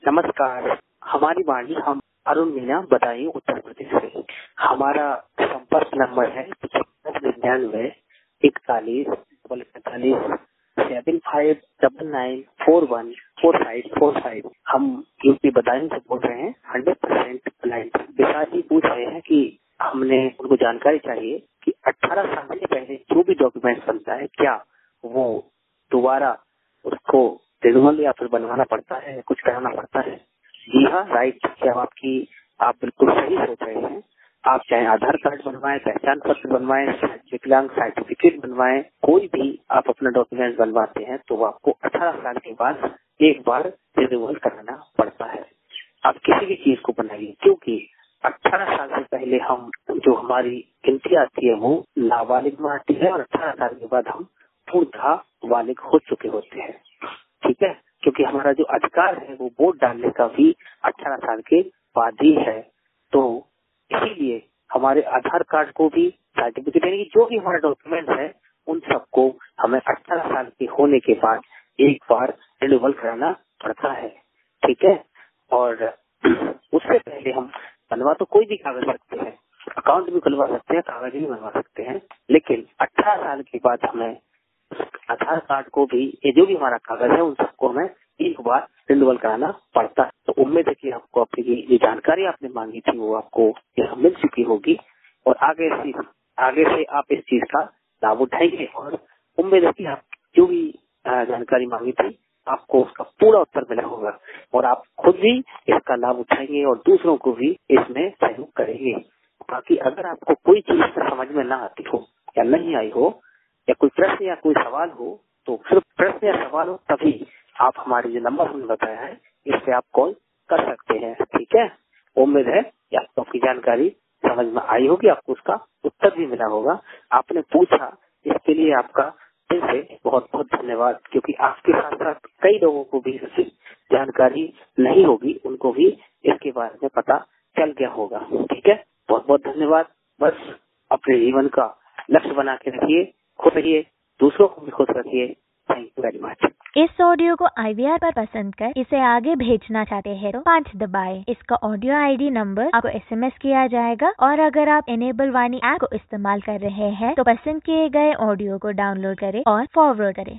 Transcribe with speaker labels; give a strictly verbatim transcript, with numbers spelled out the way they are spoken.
Speaker 1: नमस्कार, हमारी वाणी हम अरुण मीना बदायूं उत्तर प्रदेश से। हमारा संपर्क नंबर है पचहत्तर निन्यानवे इकतालीस पैंतालीस seven five double nine four one four five four five. हम यूपी बदायूं से बोल रहे हैं, hundred percent blind. Vikas ji पूछ रहे हैं कि हमने उनको जानकारी चाहिए कि अठारह साल से पहले जो भी डॉक्यूमेंट बनता है क्या वो दोबारा उसको रिन्यूअल या फिर बनवाना पड़ता है, कुछ कराना पड़ता है? जी हाँ, राइट। क्या आपकी आप बिल्कुल सही सोच रहे हैं। आप चाहे आधार कार्ड बनवाएं, पहचान पत्र बनवाएं, विकलांग सर्टिफिकेट बनवाएं, कोई भी आप अपना डॉक्यूमेंट बनवाते हैं तो आपको अठारह साल के बाद एक बार रिन्यूअल कराना पड़ता है। आप किसी भी चीज को बनाइए, क्योंकि अठारह साल से पहले हम जो हमारी गिनती आती है वो नाबालिग में आती है और अठारह साल के बाद हम पूर्णतः बालिग हो चुके होते हैं। ठीक है, क्योंकि हमारा जो अधिकार है वो वोट डालने का भी अठारह साल के बाद ही है। तो इसीलिए हमारे आधार कार्ड को भी सर्टिफिकेट यानी जो भी हमारा डॉक्यूमेंट है उन सबको हमें अठारह साल के होने के बाद एक बार रिन्यूअल कराना पड़ता है। ठीक है, और उससे पहले हम बनवा तो कोई भी कागज सकते हैं, अकाउंट भी खुलवा सकते हैं, कागज भी बनवा सकते हैं, लेकिन अठारह साल के बाद हमें आधार कार्ड को भी, ये जो भी हमारा कागज है उन सबको हमें एक बार रिन्यूअल कराना पड़ता है। तो उम्मीद है कि आपको अपनी ये जानकारी आपने मांगी थी वो आपको यहाँ मिल चुकी होगी और आगे से आगे से आप इस चीज का लाभ उठाएंगे और उम्मीद है कि आप जो भी जानकारी मांगी थी आपको उसका पूरा उत्तर मिला होगा और आप खुद भी इसका लाभ उठाएंगे और दूसरों को भी इसमें सहयोग करेंगे। बाकी अगर आपको कोई चीज समझ में ना आती हो या नहीं आई हो या कोई प्रश्न या कोई सवाल हो तो सिर्फ प्रश्न या सवाल हो तभी आप हमारे जो नंबर हमने बताया है इस पे आप कॉल कर सकते हैं। ठीक है, उम्मीद है कि आपको आपकी जानकारी समझ में आई होगी, आपको उसका उत्तर भी मिला होगा। आपने पूछा इसके लिए आपका दिल से बहुत बहुत धन्यवाद, क्योंकि आपके साथ साथ कई लोगों को भी इसकी जानकारी नहीं होगी, उनको भी इसके बारे में पता चल गया होगा। ठीक है, बहुत बहुत धन्यवाद। बस अपने जीवन का लक्ष्य बना के रखिए, खुश रहिए, दूसरों को भी खुश रखिए। Thank you very much.
Speaker 2: इस ऑडियो को आई वी आर पर पसंद कर इसे आगे भेजना चाहते हैं तो पाँच दबाएं। इसका ऑडियो आई डी नंबर आपको एस एम एस किया जाएगा और अगर आप इनेबल वाणी ऐप को इस्तेमाल कर रहे हैं तो पसंद किए गए ऑडियो को डाउनलोड करें और फॉरवर्ड करें।